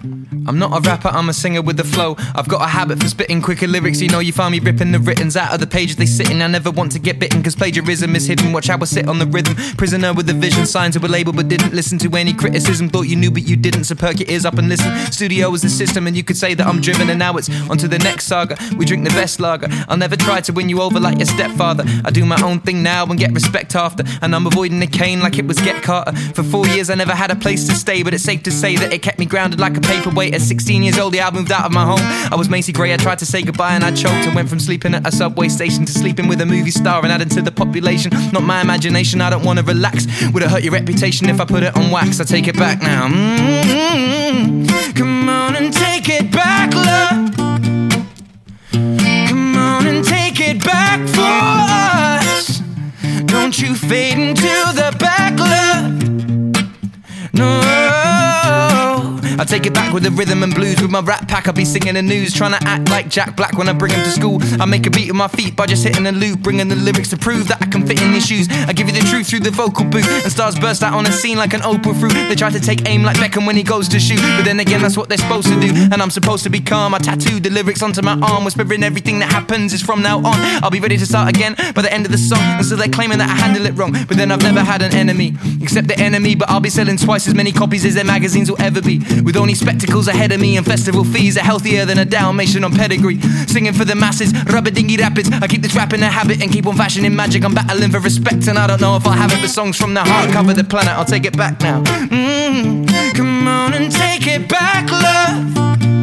I'm not a rapper, I'm a singer with a flow. I've got a habit for spitting quicker lyrics. You know you find me ripping the writtens out of the pages they sit in. I never want to get bitten, cause plagiarism is hidden. Watch how I sit on the rhythm. Prisoner with a vision, signed to a label but didn't listen to any criticism. Thought you knew but you didn't, so perk your ears up and listen. Studio was the system and you could say that I'm driven. And now it's on to the next saga. We drink the best lager. I'll never try to win you over like your stepfather. I do my own thing now and get respect after. And I'm avoiding the cane like it was Get Carter. For 4 years I never had a place to stay, but it's safe to say that it kept me grounded like a paperweight. At 16 years old, yeah, I moved out of my home. I was Macy Gray, I tried to say goodbye and I choked. And went from sleeping at a subway station to sleeping with a movie star and adding to the population. Not my imagination, I don't want to relax. Would it hurt your reputation if I put it on wax? I take it back now. Come on and take it back, love. Come on and take it back for us. Don't you fade into the back, love. No, I take it back with the rhythm and blues. With my rap pack I'll be singing the news, trying to act like Jack Black when I bring him to school. I make a beat with my feet by just hitting a loop, bringing the lyrics to prove that I can fit in your shoes. I give you the truth through the vocal booth, and stars burst out on the scene like an Oprah fruit. They try to take aim like Beckham when he goes to shoot, but then again that's what they're supposed to do. And I'm supposed to be calm. I tattooed the lyrics onto my arm, whispering everything that happens is from now on. I'll be ready to start again by the end of the song. And so they're claiming that I handle it wrong, but then I've never had an enemy except the enemy. But I'll be selling twice as many copies as their magazines will ever be, with only spectacles ahead of me and festival fees are healthier than a Dalmatian on pedigree. Singing for the masses, rubber dingy rapids. I keep this rap in a habit and keep on fashioning magic. I'm battling for respect and I don't know if I'll have it, but songs from the heart cover the planet. I'll take it back now. Come on and take it back, love.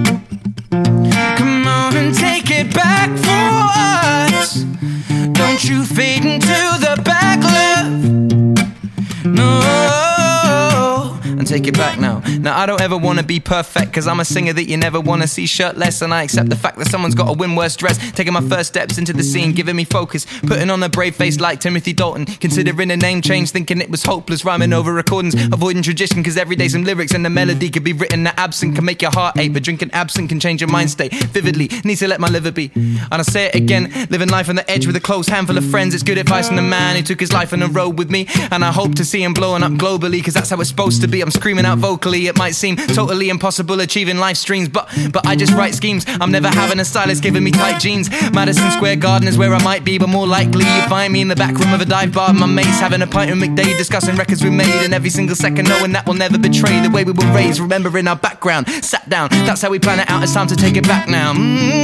Come on and take it back for us. Don't you fade into the back, love. No, and take it back now. Now I don't ever wanna be perfect, cause I'm a singer that you never wanna see shirtless. And I accept the fact that someone's gotta win worse dress. Taking my first steps into the scene, giving me focus, putting on a brave face like Timothy Dalton. Considering a name change, thinking it was hopeless. Rhyming over recordings, avoiding tradition, cause every day some lyrics and the melody could be written that absent can make your heart ache. But drinking absent can change your mind state vividly. Need to let my liver be. And I say it again, living life on the edge with a close handful of friends. It's good advice from the man who took his life on the road with me. And I hope to see him blowing up globally, cause that's how it's supposed to be. I'm screaming out vocally, it might seem totally impossible achieving life streams, but I just write schemes. I'm never having a stylist giving me tight jeans. Madison Square Garden is where I might be, but more likely you find me in the back room of a dive bar. My mates having a pint with McDade, discussing records we made, and every single second knowing that we'll never betray the way we were raised. Remembering our background, sat down, that's how we plan it out. It's time to take it back now.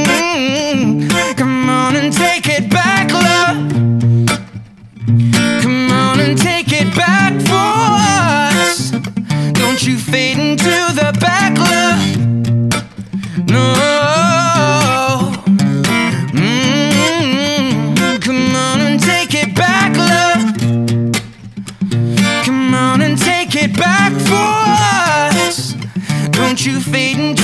Come on and take it back, love. Come on and take it back for us. Don't you fade into the back, love. No. Come on and take it back, love. Come on and take it back for us. Don't you fade into